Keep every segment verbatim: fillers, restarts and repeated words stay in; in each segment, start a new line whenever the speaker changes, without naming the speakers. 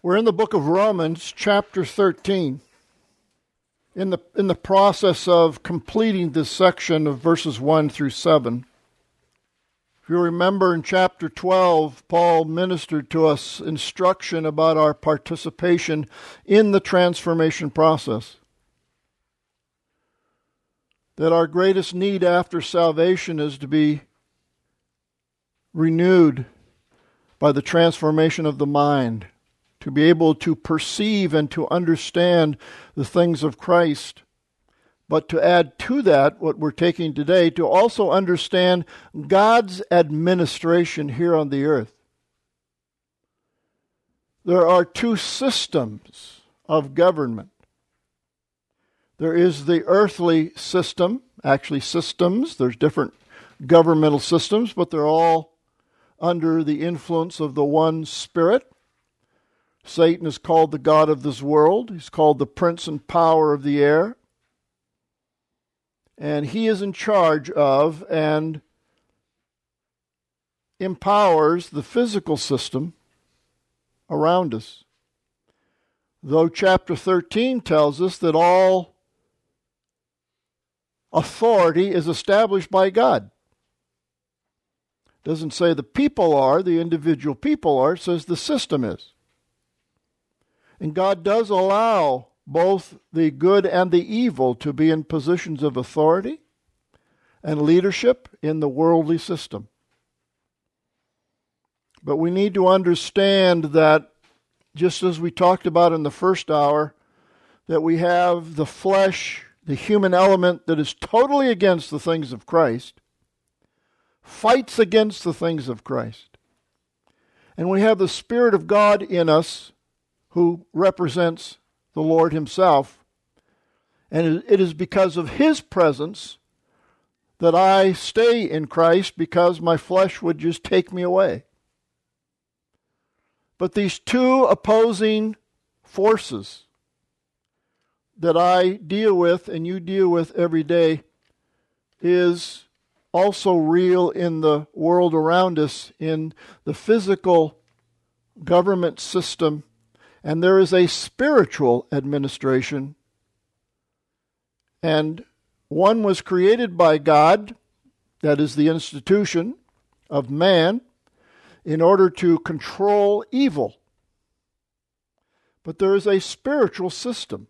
We're in the book of Romans, chapter thirteen, in the, in the process of completing this section of verses one through seven. If you remember in chapter twelve, Paul ministered to us instruction about our participation in the transformation process. That our greatest need after salvation is to be renewed by the transformation of the mind, to be able to perceive and to understand the things of Christ. But to add to that, what we're taking today, to also understand God's administration here on the earth. There are two systems of government. There is the earthly system, actually systems. There's different governmental systems, but they're all under the influence of the one Spirit. Satan is called the god of this world. He's called the prince and power of the air. And he is in charge of and empowers the physical system around us. Though chapter thirteen tells us that all authority is established by God. It doesn't say the people are, the individual people are, it says the system is. And God does allow both the good and the evil to be in positions of authority and leadership in the worldly system. But we need to understand that, just as we talked about in the first hour, that we have the flesh, the human element that is totally against the things of Christ, fights against the things of Christ. And we have the Spirit of God in us, who represents the Lord himself. And it is because of his presence that I stay in Christ, because my flesh would just take me away. But these two opposing forces that I deal with and you deal with every day is also real in the world around us, in the physical government system. And there is a spiritual administration. And one was created by God, that is the institution of man, in order to control evil. But there is a spiritual system.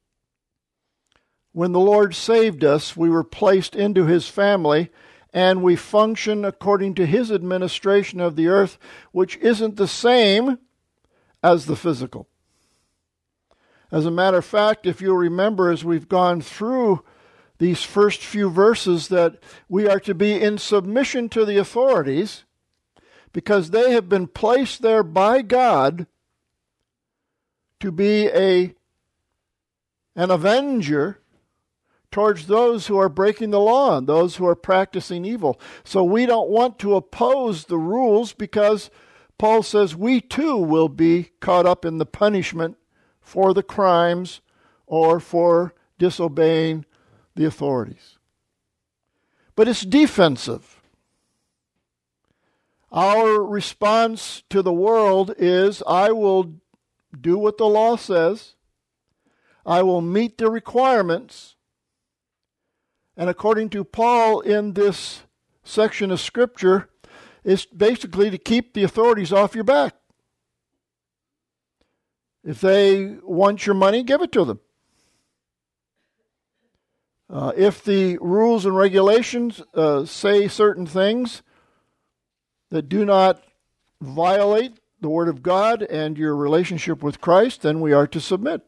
When the Lord saved us, we were placed into his family, and we function according to his administration of the earth, which isn't the same as the physical. As a matter of fact, if you'll remember, as we've gone through these first few verses, that we are to be in submission to the authorities because they have been placed there by God to be a, an avenger towards those who are breaking the law and those who are practicing evil. So we don't want to oppose the rules, because Paul says we too will be caught up in the punishment for the crimes or for disobeying the authorities. But it's defensive. Our response to the world is, I will do what the law says. I will meet the requirements. And according to Paul in this section of Scripture, it's basically to keep the authorities off your back. If they want your money, give it to them. Uh, if the rules and regulations uh, say certain things that do not violate the Word of God and your relationship with Christ, then we are to submit.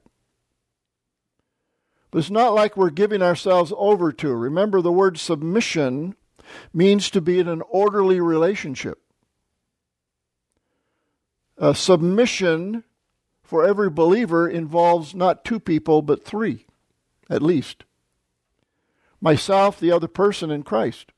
But it's not like we're giving ourselves over to. Remember, the word submission means to be in an orderly relationship. A submission for every believer involves not two people, but three, at least. Myself, the other person, in Christ.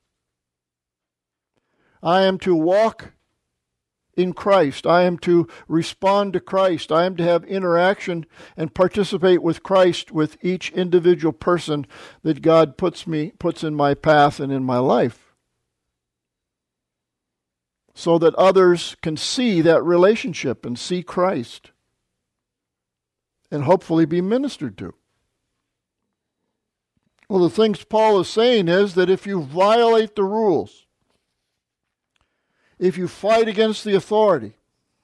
I am to walk in Christ. I am to respond to Christ. I am to have interaction and participate with Christ with each individual person that God puts me puts in my path and in my life, so that others can see that relationship and see Christ and hopefully be ministered to. Well, the things Paul is saying is that if you violate the rules, if you fight against the authority,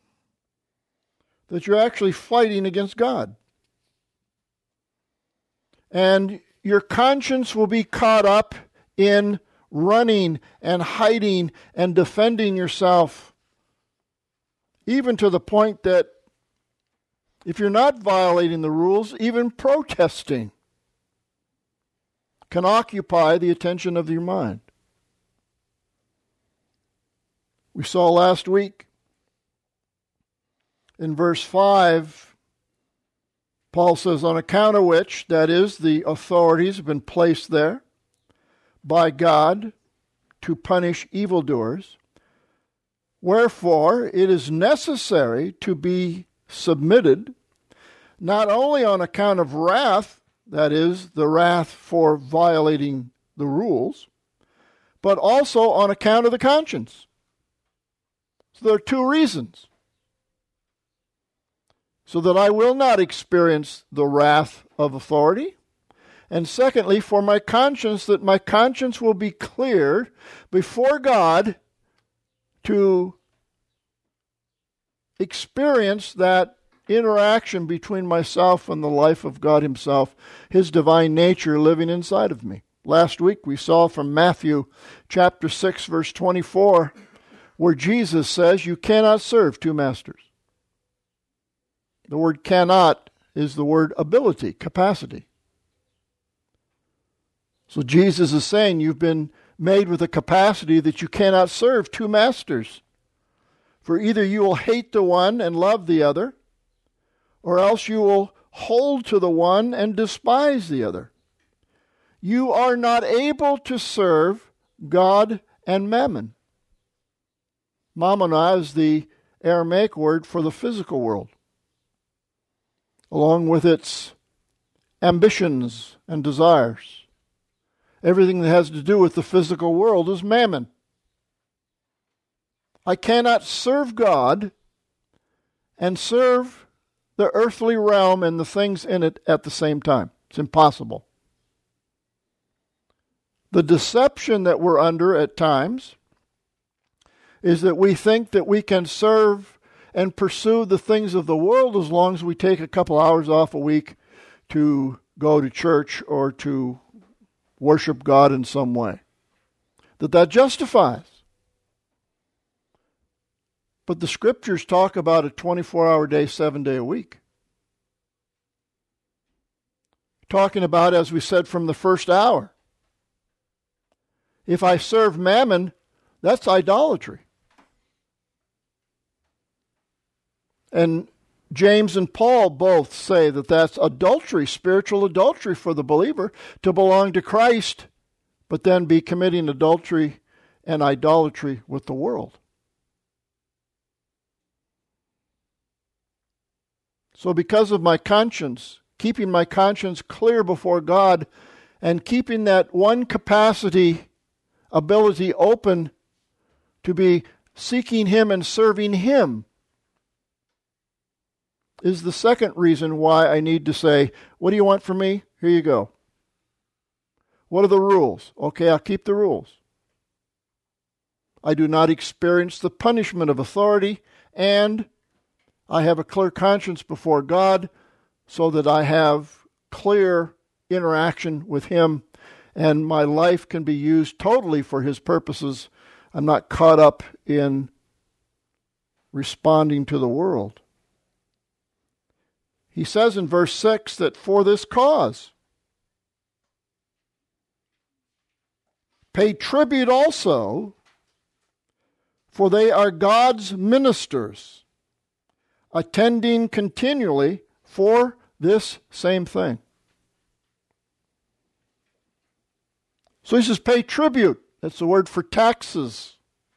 that you're actually fighting against God. And your conscience will be caught up in running and hiding and defending yourself, even to the point that if you're not violating the rules, even protesting can occupy the attention of your mind. We saw last week in verse five, Paul says, on account of which, that is, the authorities have been placed there by God to punish evildoers. Wherefore, it is necessary to be submitted, not only on account of wrath, that is, the wrath for violating the rules, but also on account of the conscience. So there are two reasons. So that I will not experience the wrath of authority. And secondly, for my conscience, that my conscience will be cleared before God to experience that interaction between myself and the life of God Himself, His divine nature living inside of me. Last week we saw from Matthew chapter six, verse twenty-four, where Jesus says, you cannot serve two masters. The word cannot is the word ability, capacity. So Jesus is saying you've been made with a capacity that you cannot serve two masters. For either you will hate the one and love the other, or else you will hold to the one and despise the other. You are not able to serve God and mammon. Mammon is the Aramaic word for the physical world, along with its ambitions and desires. Everything that has to do with the physical world is mammon. I cannot serve God and serve the earthly realm and the things in it at the same time. It's impossible. The deception that we're under at times is that we think that we can serve and pursue the things of the world as long as we take a couple hours off a week to go to church or to worship God in some way. That that justifies. But the Scriptures talk about a twenty-four hour day, seven day a week. Talking about, as we said from the first hour, if I serve mammon, that's idolatry. And James and Paul both say that that's adultery, spiritual adultery for the believer to belong to Christ, but then be committing adultery and idolatry with the world. So because of my conscience, keeping my conscience clear before God and keeping that one capacity, ability open to be seeking Him and serving Him, is the second reason why I need to say, what do you want from me? Here you go. What are the rules? Okay, I'll keep the rules. I do not experience the punishment of authority, and I have a clear conscience before God so that I have clear interaction with Him, and my life can be used totally for His purposes. I'm not caught up in responding to the world. He says in verse six that for this cause, pay tribute also, for they are God's ministers, attending continually for this same thing. So he says, pay tribute. That's the word for taxes.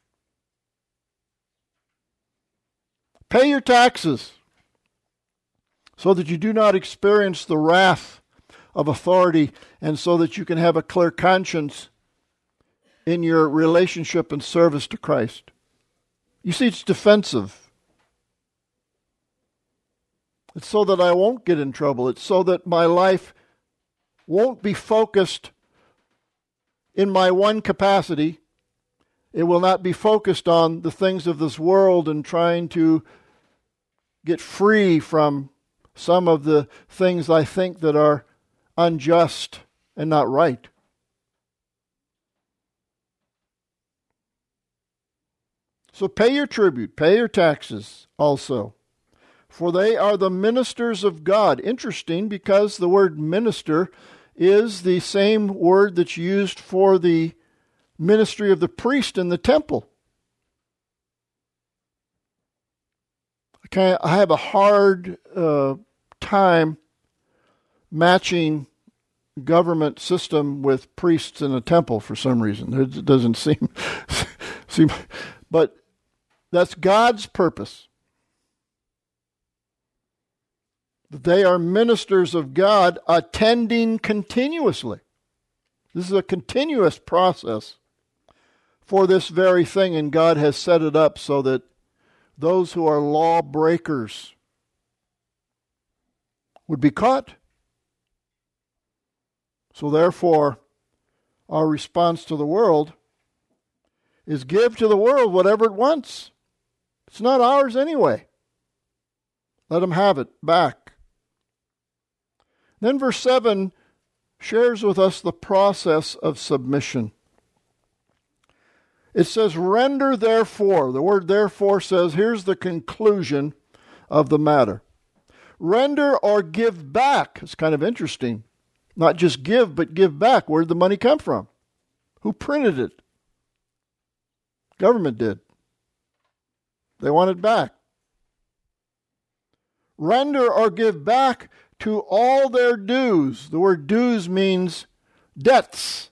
Pay your taxes so that you do not experience the wrath of authority and so that you can have a clear conscience in your relationship and service to Christ. You see, it's defensive. It's so that I won't get in trouble. It's so that my life won't be focused in my one capacity. It will not be focused on the things of this world and trying to get free from some of the things I think that are unjust and not right. So pay your tribute, pay your taxes also, for they are the ministers of God. Interesting, because the word minister is the same word that's used for the ministry of the priest in the temple. Okay, I have a hard uh, time matching government system with priests in a temple for some reason. It doesn't seem, seem, but that's God's purpose. They are ministers of God attending continuously. This is a continuous process for this very thing, and God has set it up so that those who are lawbreakers would be caught. So therefore, our response to the world is give to the world whatever it wants. It's not ours anyway. Let them have it back. Then verse seven shares with us the process of submission. It says, render therefore. The word therefore says, here's the conclusion of the matter. Render or give back. It's kind of interesting. Not just give, but give back. Where did the money come from? Who printed it? Government did. They want it back. Render or give back to all their dues. The word dues means debts.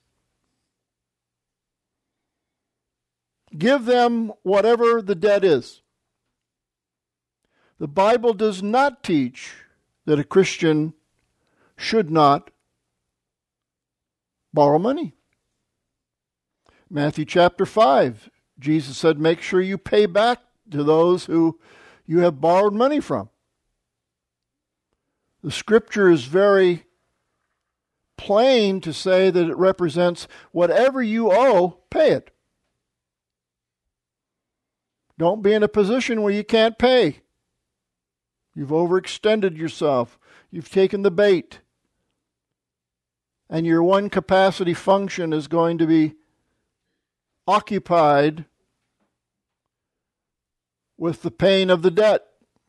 Give them whatever the debt is. The Bible does not teach that a Christian should not borrow money. Matthew chapter five, Jesus said, make sure you pay back to those who you have borrowed money from. The scripture is very plain to say that it represents whatever you owe, pay it. Don't be in a position where you can't pay. You've overextended yourself. You've taken the bait. And your one capacity function is going to be occupied with the pain of the debt.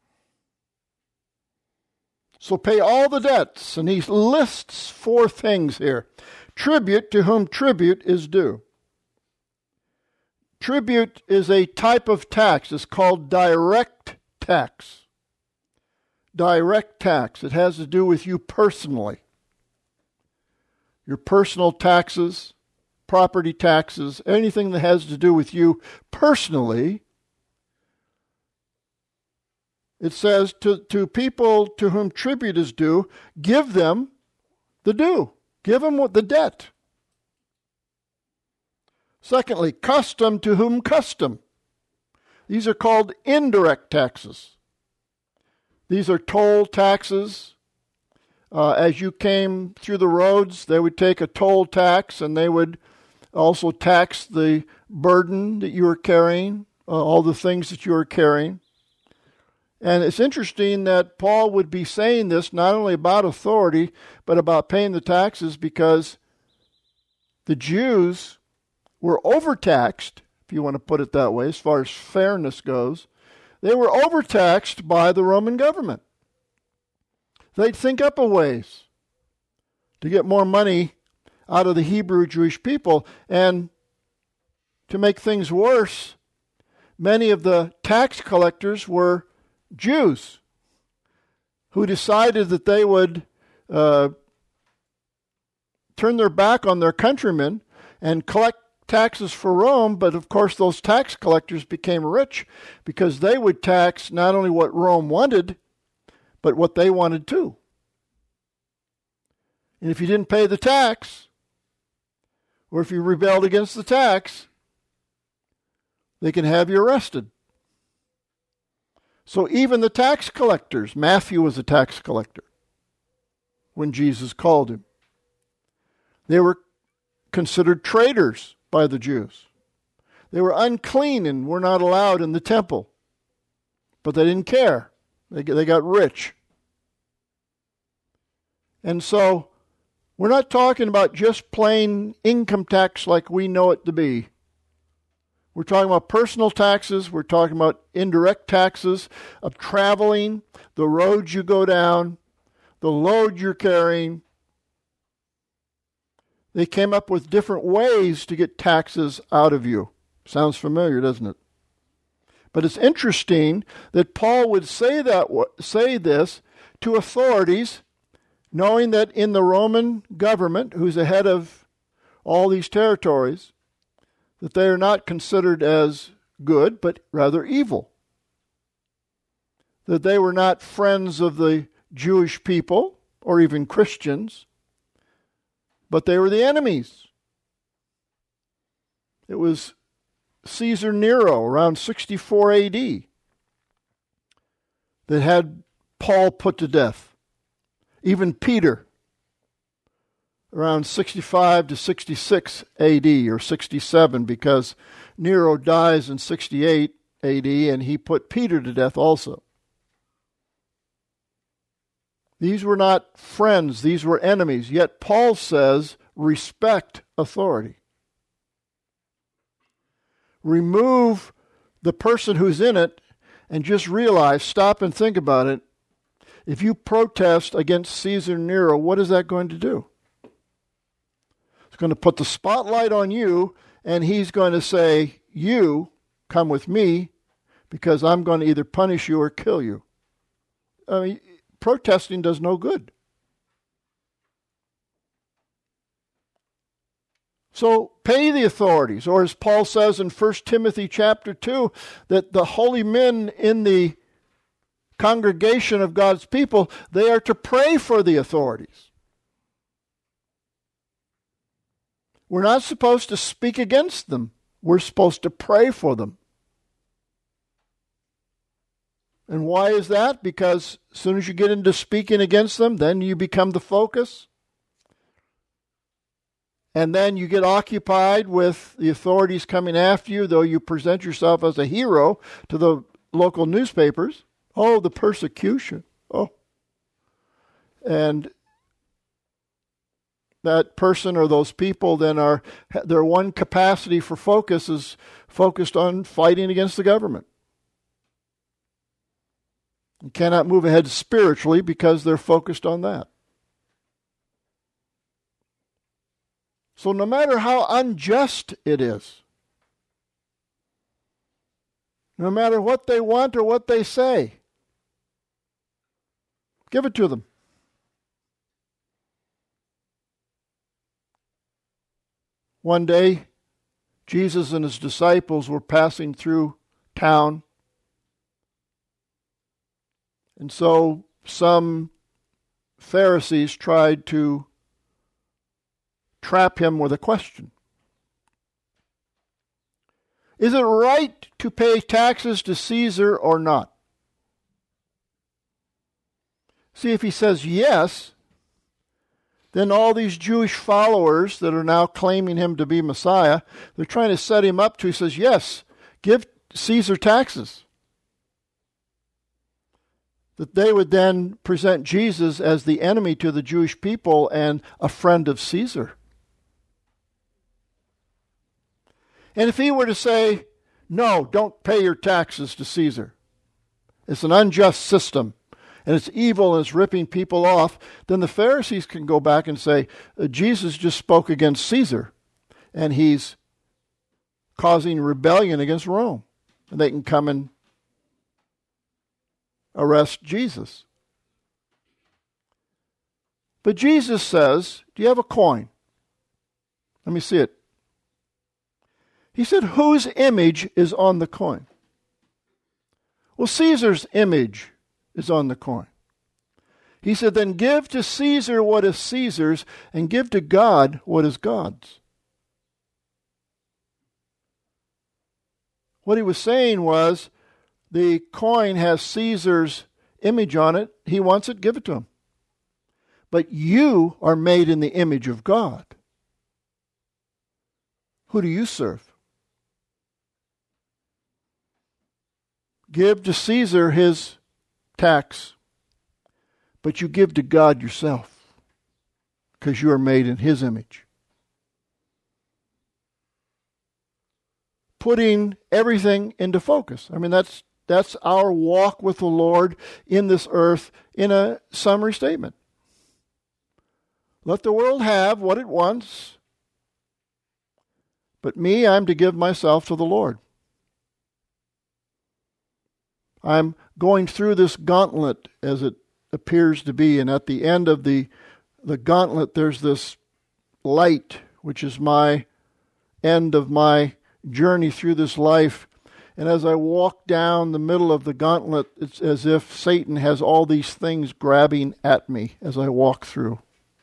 So pay all the debts. And he lists four things here. Tribute, to whom tribute is due. Tribute is a type of tax. It's called direct tax. Direct tax. It has to do with you personally. Your personal taxes, property taxes, anything that has to do with you personally. It says to, to people to whom tribute is due, give them the due. Give them what the debt. Secondly, custom, to whom custom. These are called indirect taxes. These are toll taxes. Uh, as you came through the roads, they would take a toll tax, and they would also tax the burden that you were carrying, uh, all the things that you were carrying. And it's interesting that Paul would be saying this not only about authority, but about paying the taxes, because the Jews were overtaxed, if you want to put it that way, as far as fairness goes. They were overtaxed by the Roman government. They'd think up a ways to get more money out of the Hebrew Jewish people. And to make things worse, many of the tax collectors were Jews who decided that they would uh, turn their back on their countrymen and collect taxes for Rome. But of course those tax collectors became rich because they would tax not only what Rome wanted, but what they wanted too. And if you didn't pay the tax, or if you rebelled against the tax, they can have you arrested. So even the tax collectors, Matthew was a tax collector when Jesus called him. They were considered traitors by the Jews. They were unclean and were not allowed in the temple. But they didn't care. They, they got rich. And so we're not talking about just plain income tax like we know it to be. We're talking about personal taxes. We're talking about indirect taxes of traveling, the roads you go down, the load you're carrying. They came up with different ways to get taxes out of you. Sounds familiar, doesn't it? But it's interesting that Paul would say that say this to authorities, knowing that in the Roman government, who's the head of all these territories, that they are not considered as good, but rather evil. That they were not friends of the Jewish people, or even Christians, but they were the enemies. It was Caesar Nero around sixty-four A D that had Paul put to death. Even Peter around sixty-five to sixty-six A D or sixty-seven, because Nero dies in sixty-eight A D and he put Peter to death also. These were not friends, these were enemies. Yet Paul says, respect authority. Remove the person who's in it and just realize, stop and think about it. If you protest against Caesar Nero, what is that going to do? It's going to put the spotlight on you, and he's going to say, you come with me because I'm going to either punish you or kill you. I mean, protesting does no good. So pay the authorities, or as Paul says in First Timothy chapter two, that the holy men in the congregation of God's people, they are to pray for the authorities. We're not supposed to speak against them. We're supposed to pray for them. And why is that? Because as soon as you get into speaking against them, then you become the focus. And then you get occupied with the authorities coming after you, though you present yourself as a hero to the local newspapers. Oh, the persecution. Oh. And that person or those people then are, their one capacity for focus is focused on fighting against the government. You cannot move ahead spiritually because they're focused on that. So no matter how unjust it is, no matter what they want or what they say, give it to them. One day, Jesus and his disciples were passing through town. And so some Pharisees tried to trap him with a question. Is it right to pay taxes to Caesar or not? See, if he says yes, then all these Jewish followers that are now claiming him to be Messiah, they're trying to set him up to, he says, yes, give Caesar taxes. That they would then present Jesus as the enemy to the Jewish people and a friend of Caesar. And if he were to say, no, don't pay your taxes to Caesar, it's an unjust system, and it's evil and it's ripping people off, then the Pharisees can go back and say, Jesus just spoke against Caesar, and he's causing rebellion against Rome. And they can come and arrest Jesus. But Jesus says, do you have a coin? Let me see it. He said, whose image is on the coin? Well, Caesar's image is on the coin. He said, then give to Caesar what is Caesar's, and give to God what is God's. What he was saying was, the coin has Caesar's image on it, he wants it, give it to him. But you are made in the image of God. Who do you serve? Give to Caesar his tax, but you give to God yourself, because you are made in his image. Putting everything into focus. I mean, that's that's our walk with the Lord in this earth in a summary statement. Let the world have what it wants, but me, I'm to give myself to the Lord. I'm going through this gauntlet as it appears to be, and at the end of the, the gauntlet there's this light, which is my end of my journey through this life. And as I walk down the middle of the gauntlet, it's as if Satan has all these things grabbing at me as I walk through.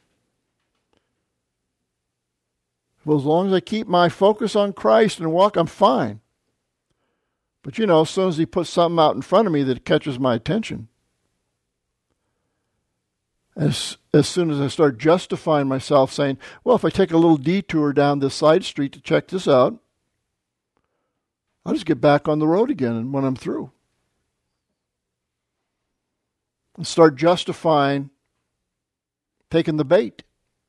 Well, as long as I keep my focus on Christ and walk, I'm fine. But you know, as soon as he puts something out in front of me that catches my attention, as, as soon as I start justifying myself, saying, well, if I take a little detour down this side street to check this out, I'll just get back on the road again and when I'm through. And start justifying taking the bait.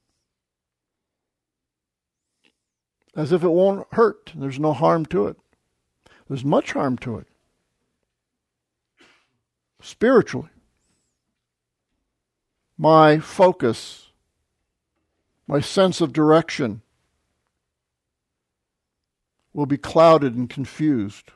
As if it won't hurt. There's no harm to it. There's much harm to it. Spiritually. My focus, my sense of direction will be clouded and confused.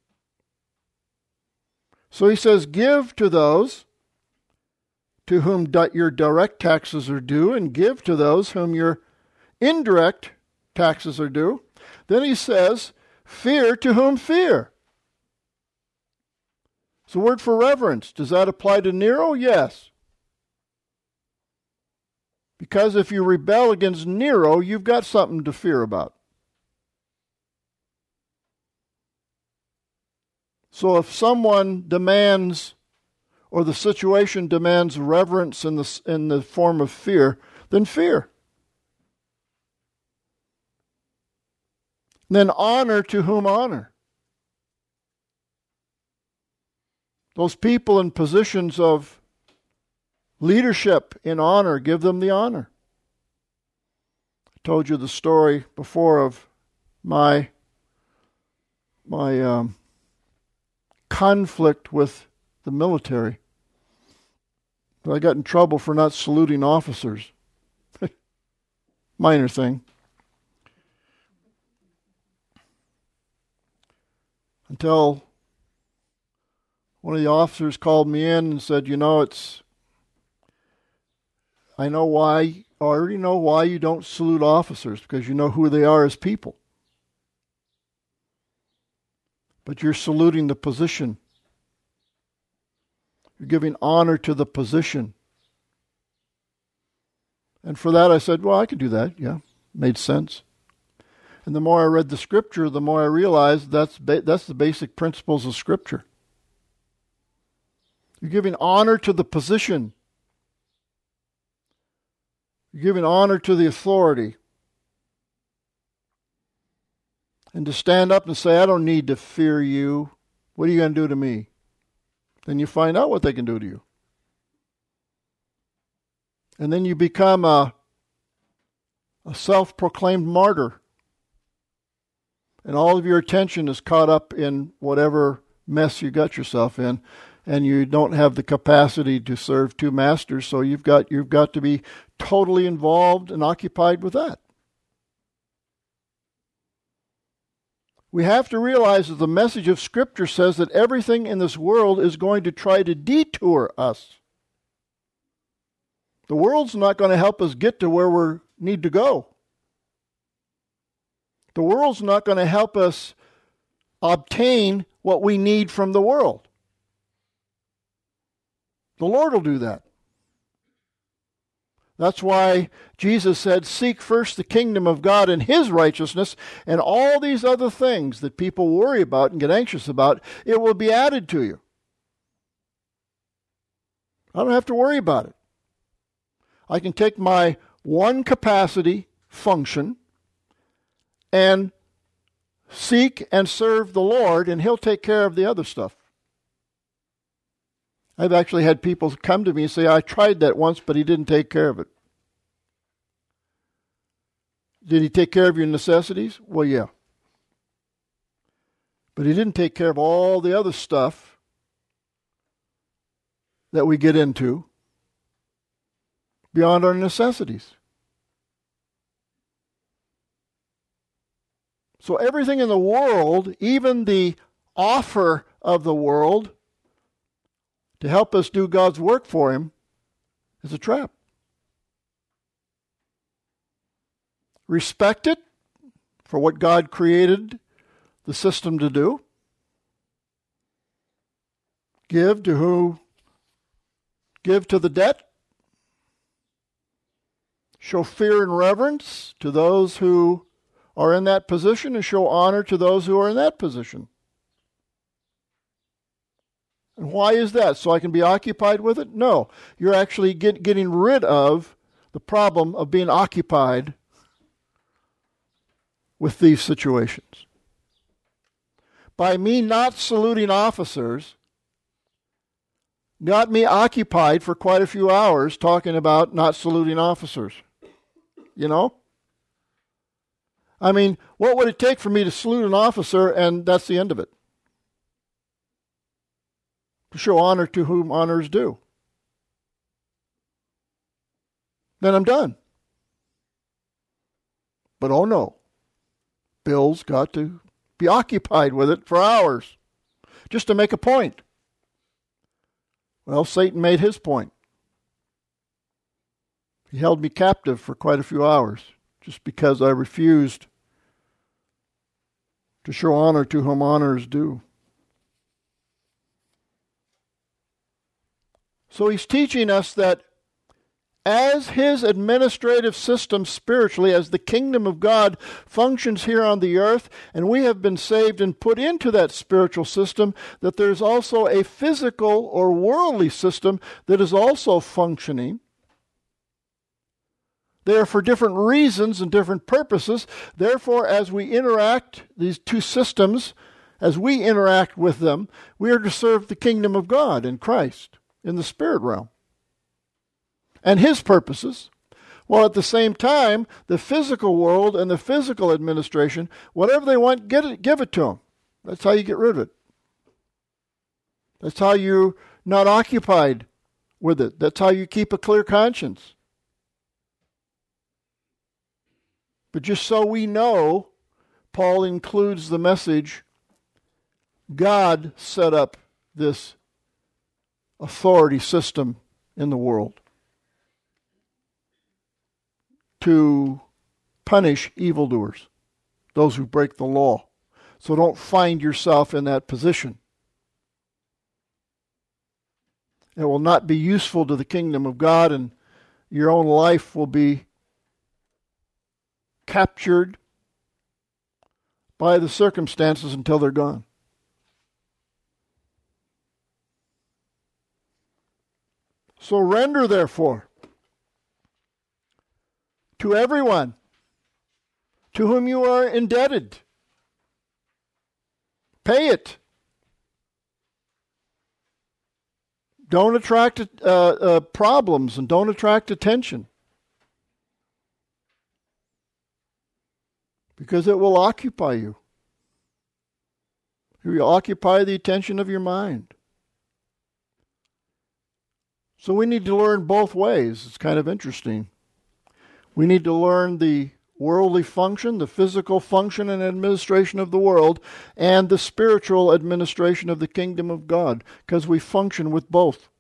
So he says, give to those to whom di- your direct taxes are due, and give to those whom your indirect taxes are due. Then he says, fear to whom fear. It's a word for reverence. Does that apply to Nero? Yes. Because if you rebel against Nero, you've got something to fear about. So if someone demands, or the situation demands reverence in the, in the form of fear, then fear. And then honor to whom honor. Those people in positions of leadership in honor, give them the honor. I told you the story before of my my um, conflict with the military. I got in trouble for not saluting officers. Minor thing. Until one of the officers called me in and said, you know, it's, I know why, I already know why you don't salute officers, because you know who they are as people. But you're saluting the position. You're giving honor to the position. And for that I said, well, I could do that. Yeah, made sense. And the more I read the Scripture, the more I realized that's ba- that's the basic principles of Scripture. You're giving honor to the position. You're giving honor to the authority. And to stand up and say, I don't need to fear you. What are you going to do to me? Then you find out what they can do to you. And then you become a, a self-proclaimed martyr. And all of your attention is caught up in whatever mess you got yourself in, and you don't have the capacity to serve two masters, so you've got you've got to be totally involved and occupied with that. We have to realize that the message of Scripture says that everything in this world is going to try to detour us. The world's not going to help us get to where we need to go. The world's not going to help us obtain what we need from the world. The Lord will do that. That's why Jesus said, seek first the kingdom of God and His righteousness, and all these other things that people worry about and get anxious about, it will be added to you. I don't have to worry about it. I can take my one capacity function and seek and serve the Lord, and He'll take care of the other stuff. I've actually had people come to me and say, I tried that once, but He didn't take care of it. Did He take care of your necessities? Well, yeah. But He didn't take care of all the other stuff that we get into beyond our necessities. So everything in the world, even the offer of the world to help us do God's work for Him, is a trap. Respect it for what God created the system to do. Give to who? Give to the debt. Show fear and reverence to those who are in that position, and show honor to those who are in that position. And why is that? So I can be occupied with it? No. You're actually get, getting rid of the problem of being occupied with these situations. By me not saluting officers, got me occupied for quite a few hours talking about not saluting officers. You know? I mean, what would it take for me to salute an officer and that's the end of it? To show honor to whom honor is due. Then I'm done. But oh no, Bill's got to be occupied with it for hours just to make a point. Well, Satan made his point. He held me captive for quite a few hours just because I refused to show honor to whom honor is due. So he's teaching us that as His administrative system spiritually, as the kingdom of God functions here on the earth, and we have been saved and put into that spiritual system, that there's also a physical or worldly system that is also functioning. They are for different reasons and different purposes. Therefore, as we interact, these two systems, as we interact with them, we are to serve the kingdom of God in Christ, in the spirit realm, and His purposes. While at the same time, the physical world and the physical administration, whatever they want, get it, give it to them. That's how you get rid of it. That's how you're not occupied with it. That's how you keep a clear conscience. But just so we know, Paul includes the message, God set up this authority system in the world to punish evildoers, those who break the law. So don't find yourself in that position. It will not be useful to the kingdom of God, and your own life will be captured by the circumstances until they're gone. So render, therefore, to everyone to whom you are indebted. Pay it. Don't attract uh, uh, problems and don't attract attention. Because it will occupy you. It will occupy the attention of your mind. So we need to learn both ways. It's kind of interesting. We need to learn the worldly function, the physical function and administration of the world, and the spiritual administration of the kingdom of God, because we function with both.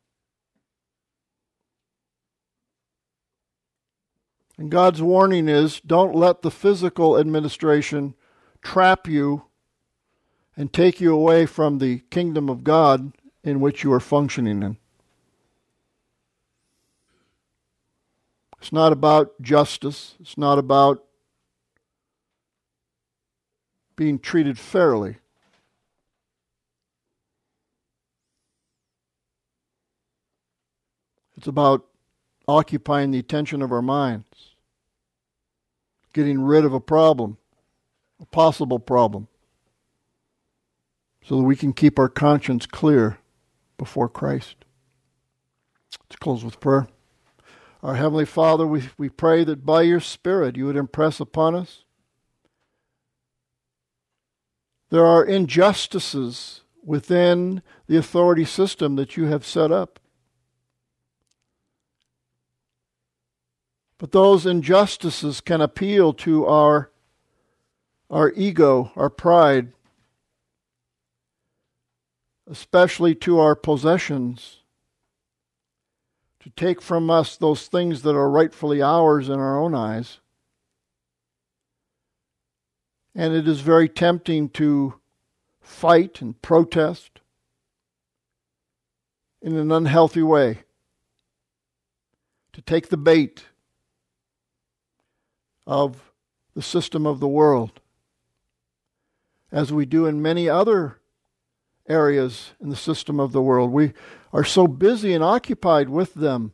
And God's warning is, don't let the physical administration trap you and take you away from the kingdom of God in which you are functioning in. It's not about justice. It's not about being treated fairly. It's about occupying the attention of our minds, getting rid of a problem, a possible problem, so that we can keep our conscience clear before Christ. Let's close with prayer. Our Heavenly Father, we, we pray that by your Spirit you would impress upon us. There are injustices within the authority system that you have set up. But those injustices can appeal to our, our ego, our pride, especially to our possessions, to take from us those things that are rightfully ours in our own eyes. And it is very tempting to fight and protest in an unhealthy way, to take the bait of the system of the world, as we do in many other areas in the system of the world. We are so busy and occupied with them.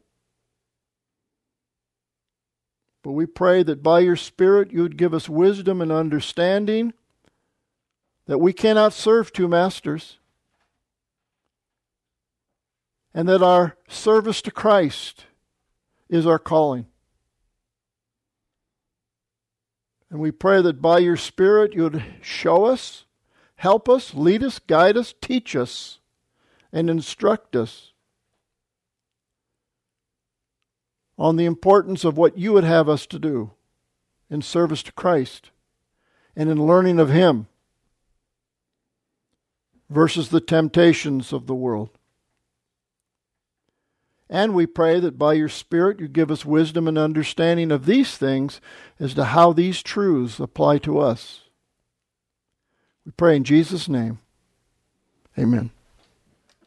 But we pray that by your Spirit you would give us wisdom and understanding, that we cannot serve two masters, and that our service to Christ is our calling. And we pray that by your Spirit you would show us, help us, lead us, guide us, teach us, and instruct us on the importance of what you would have us to do in service to Christ and in learning of Him versus the temptations of the world. And we pray that by your Spirit you give us wisdom and understanding of these things as to how these truths apply to us. We pray in Jesus' name. Amen.